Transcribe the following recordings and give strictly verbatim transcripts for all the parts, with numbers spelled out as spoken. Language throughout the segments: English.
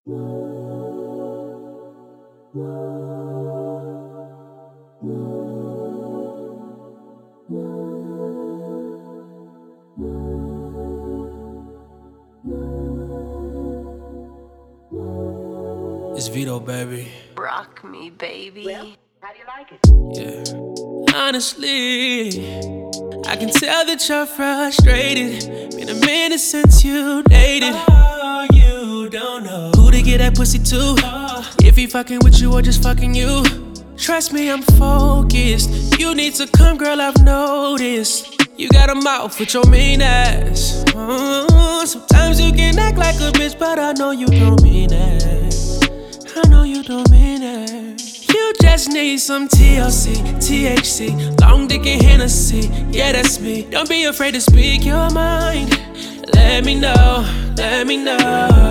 It's Vito, baby. Rock me, baby. Well, how do you like it? Yeah. Honestly, I can tell that you're frustrated. Been a minute since you dated. Oh, you don't know who to get that pussy to. If he fucking with you or just fucking you. Trust me, I'm focused. You need to come, girl, I've noticed. You got a mouth with your mean ass. Oh, sometimes you can act like a bitch, but I know you don't mean it. I know you don't mean it. You just need some T L C, T H C, long dick and Hennessy. Yeah, that's me. Don't be afraid to speak your mind. Let me know, let me know.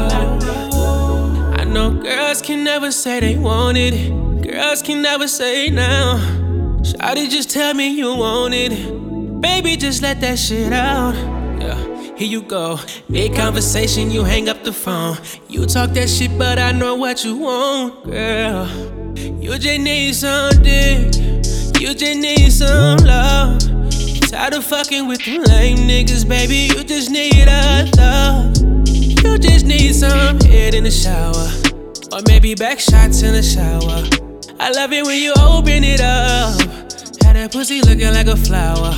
I know girls can never say they want it. Girls can never say now. Shawty, just tell me you want it. Baby, just let that shit out. Yeah. Here you go, mid conversation, you hang up the phone. You talk that shit, but I know what you want, girl. You just need some dick, you just need some love. Tired of fucking with them lame niggas, baby, you just need a thug. You just need some head in the shower, or maybe back shots in the shower. I love it when you open it up, had that pussy looking like a flower.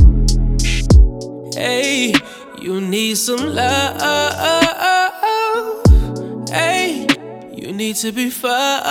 Hey, you need some love. Hey, you need to be fucked.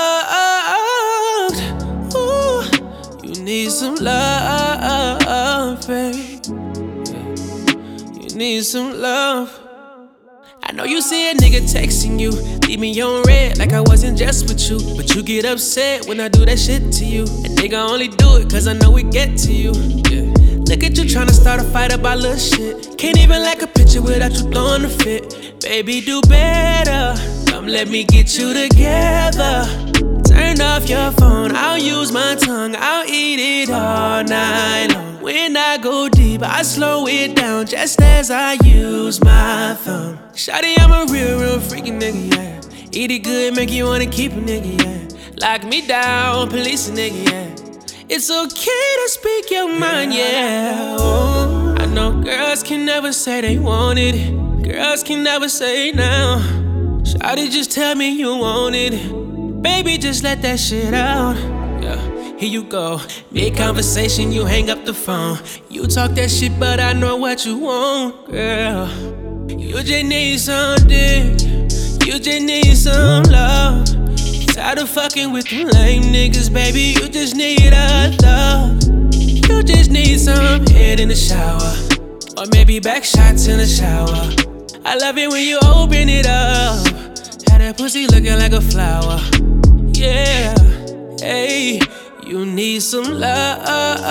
Ooh, you need some love, babe. You need some love. I know you see a nigga texting you, leave me on red like I wasn't just with you. But you get upset when I do that shit to you. A nigga only do it cause I know it get to you. Yeah. Look at you tryna start a fight about little shit. Can't even like a picture without you throwing a fit. Baby, do better. Come let me get you together. Turn off your phone, I'll use my tongue. I'll eat it all night long. When I go deep, I slow it down just as I use my thumb. Shawty, I'm a real, real freaky nigga, yeah. Eat it good, make you wanna keep a nigga, yeah. Lock me down, police a nigga, yeah. It's okay to speak your mind, yeah. Oh, I know girls can never say they want it. Girls can never say now. Shawty, just tell me you want it. Baby, just let that shit out. Yeah, here you go. Mid conversation, you hang up the phone. You talk that shit, but I know what you want, girl. You just need some dick. You just need some love. Tired of fucking with them lame niggas, baby, you just need a thug. You just need some head in the shower, or maybe back shots in the shower. I love it when you open it up, had that pussy looking like a flower. Yeah, hey, you need some love.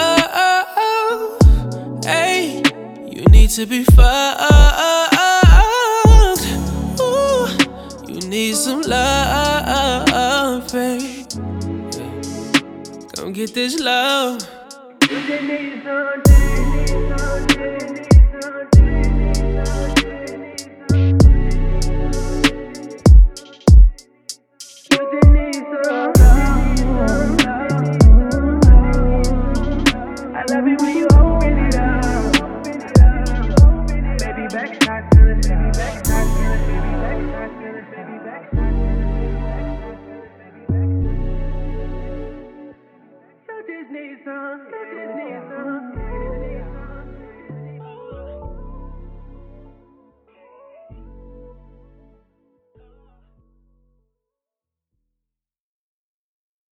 Hey, you need to be fucked. Ooh, you need some love, babe. Come get this love. You just need some dick, some dick, some dick, you just need some love. I love it when you open it up. Baby, back shots to the baby, back shots to the baby, back shots to the baby, back shots to the baby, back shots. You just need some, you just need some.